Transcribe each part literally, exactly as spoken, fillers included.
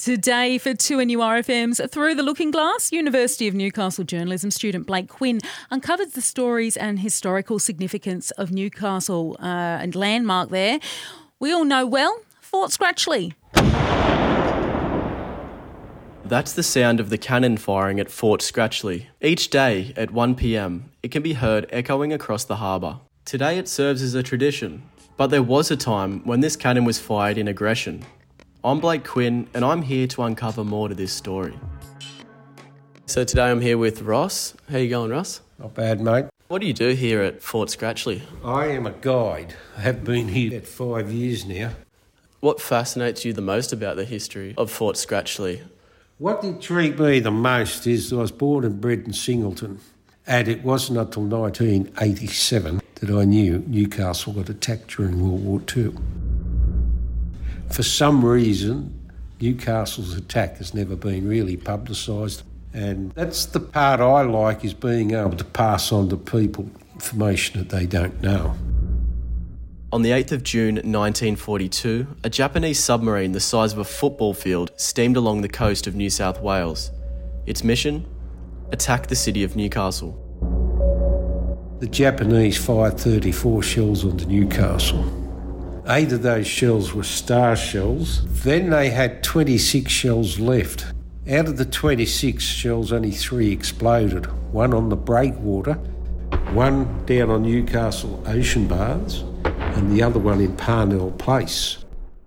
Today for two N U R F M's Through the Looking Glass, University of Newcastle journalism student Blake Quinn uncovered the stories and historical significance of Newcastle uh, and landmark there. We all know well, Fort Scratchley. That's the sound of the cannon firing at Fort Scratchley. Each day at one p m, it can be heard echoing across the harbour. Today it serves as a tradition, but there was a time when this cannon was fired in aggression. I'm Blake Quinn and I'm here to uncover more to this story. So today I'm here with Ross. How you going, Ross? Not bad, mate. What do you do here at Fort Scratchley? I am a guide. I have been here about five years now. What fascinates you the most about the history of Fort Scratchley? What intrigued me the most is I was born and bred in Singleton, and it wasn't until nineteen eighty-seven that I knew Newcastle got attacked during World War Two. For some reason, Newcastle's attack has never been really publicised, and that's the part I like, is being able to pass on to people information that they don't know. On the eighth of June nineteen forty-two, a Japanese submarine the size of a football field steamed along the coast of New South Wales. Its mission? Attack the city of Newcastle. The Japanese fired thirty-four shells onto Newcastle. Eight of those shells were star shells. Then they had twenty-six shells left. Out of the twenty-six shells, only three exploded. One on the breakwater, one down on Newcastle Ocean Baths, and the other one in Parnell Place.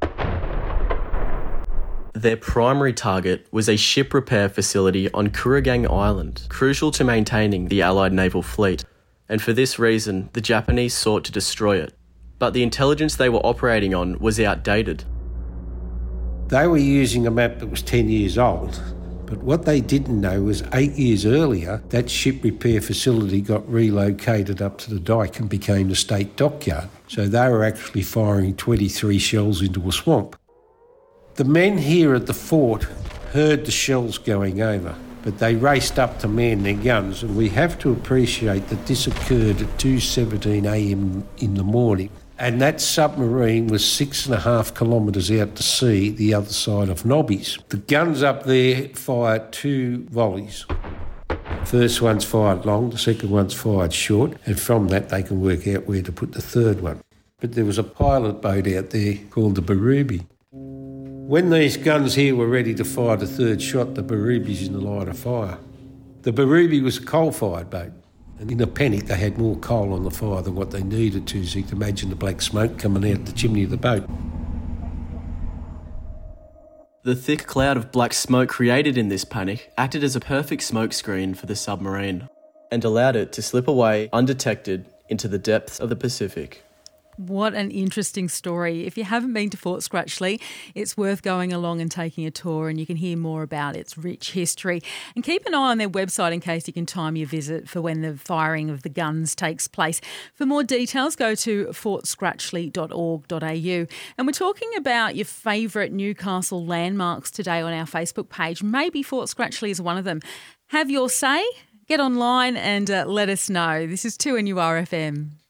Their primary target was a ship repair facility on Kooragang Island, crucial to maintaining the Allied naval fleet, and for this reason the Japanese sought to destroy it. But the intelligence they were operating on was outdated. They were using a map that was ten years old, but what they didn't know was eight years earlier that ship repair facility got relocated up to the dyke and became the state dockyard. So they were actually firing twenty-three shells into a swamp. The men here at the fort heard the shells going over, but they raced up to man their guns, and we have to appreciate that this occurred at two seventeen a m in the morning. And that submarine was six and a half kilometres out to sea, the other side of Nobby's. The guns up there fired two volleys. First one's fired long, the second one's fired short, and from that they can work out where to put the third one. But there was a pilot boat out there called the Berube. When these guns here were ready to fire the third shot, the Berube's in the line of fire. The Berube was a coal-fired boat. And in a panic, they had more coal on the fire than what they needed to, so you can imagine the black smoke coming out the chimney of the boat. The thick cloud of black smoke created in this panic acted as a perfect smokescreen for the submarine and allowed it to slip away undetected into the depths of the Pacific. What an interesting story. If you haven't been to Fort Scratchley, it's worth going along and taking a tour, and you can hear more about its rich history. And keep an eye on their website in case you can time your visit for when the firing of the guns takes place. For more details, go to fort scratchley dot org dot a u. And we're talking about your favourite Newcastle landmarks today on our Facebook page. Maybe Fort Scratchley is one of them. Have your say, get online and uh, let us know. This is two N U R F M.